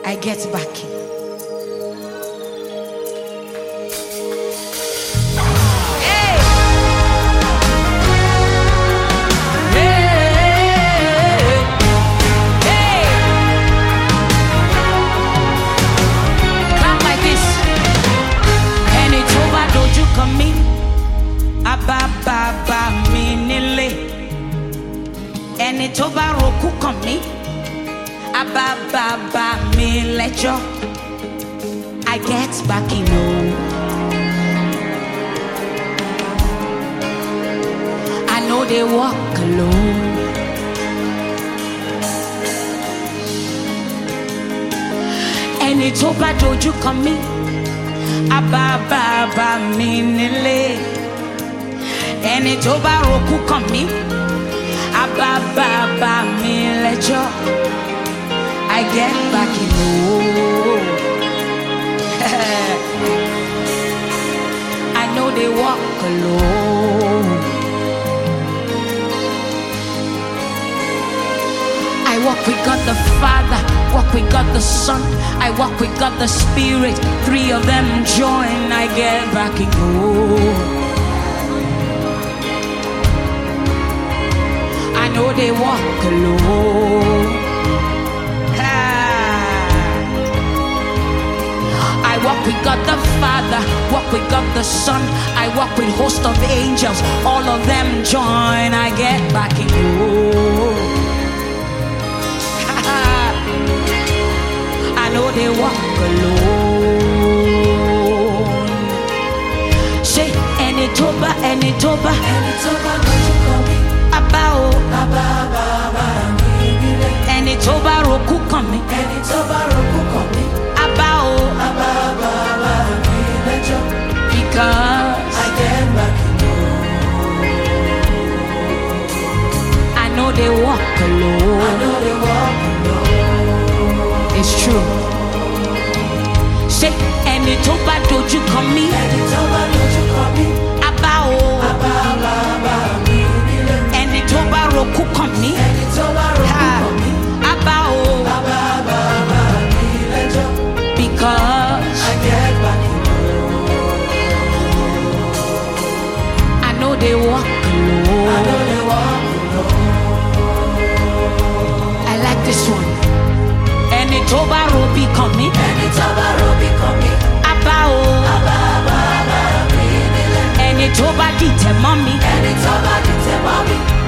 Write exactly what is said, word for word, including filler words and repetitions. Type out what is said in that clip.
I get back in. Ẹni tó bá rokú kàn mí, abábábá mi lẹ́jọ́. I get back in o. I know they walk alone. Ẹni tó bá dojú kàn mí, abábábá mi nílé. Ẹni tó bá rokú kàn mí, abábábá mi lẹ́jọ́. I get back in o. I know they walk alone. I walk with God the Father, walk with God the Son, I walk with God the Spirit. Three of them join, I get back in o. I know they walk alone. Ah. I walk with God the Father, walk with God the Son, I walk with host of angels. All of them join, I get back in home. I know they walk alone. Say, any toba, any toba, any toba, don't you call me? Abao, ẹni tó bá rokú kàn mí, ẹni tó bá rokú kàn mí, abao, because I get back in o. I know they walk alone. I know they walk alone. It's true. Say, ẹni tó bá dojú kàn mí, ẹni tó bá dojú kàn mí, abao, ẹni tó bá rokú kàn mí, ẹni tó bá rokú kàn mí, abao, because I get back in o. I know they walk alone. I know they walk alone. I like this one. Ẹni tó bá robi kàn mí, ẹni tó bá robi kàn mí, abao, ẹni tó bá dìtẹ̀ mọ́ mi, ẹni tó bá dìtẹ̀ mọ́ mi.